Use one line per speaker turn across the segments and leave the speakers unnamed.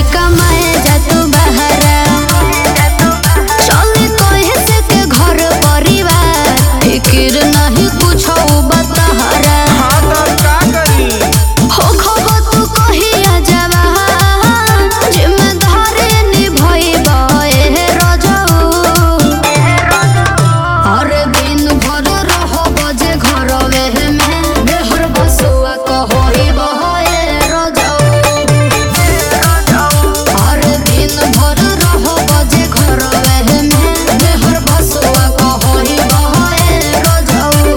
कमाए जा तू बहरा चले कहे से के घर परिवार फिक्र नहीं कुछ बतहरा
का करी
हो खबर तू कहिया जवान जिम्मेदारी निभाई बाए रजाऊ और दिन भर रहो बजे घरवे में बेहर बसुआ कहोई बहे रजाऊ और दिन भर रहो बजे घरवे में बेहर बसुआ कहोई बहे रजाऊ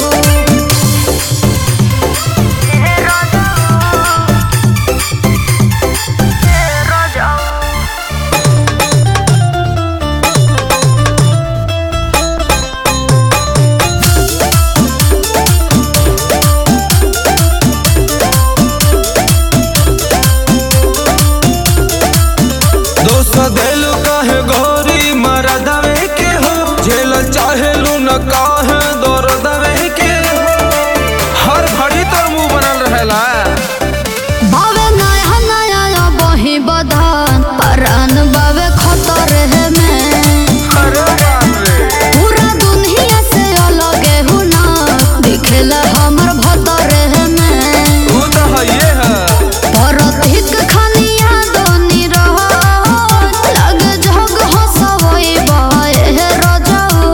देलू काहे गोरी मरदवे के हो झेल चाहेलू न काहे दर्दवे के हो हर घड़ी तोर मुंह बनल रहेला
बावे नया नया बही बधान परान बावे खतर है में
अरे बाप रे
पूरा दुनिया से अलग हूँ ना दिखेला हमर भतर है में
तू तो हइये है
परतिक खनिया दोनी रहो लग जग हंसवई बहे रजाऊ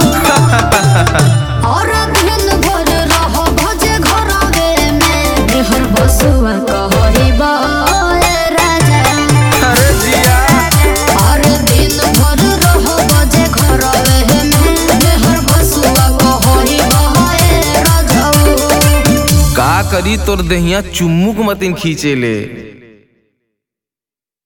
और दिन भर रहो भजे घरवे में बेहर बसुआ कहई बहे राजा
अरे जिया
और दिन भर रहो बजे घरवे में बेहर बसुआ कहई बहे रजाऊ
का करी तोर दहिया चुम्मुक मतिन खींचे ले।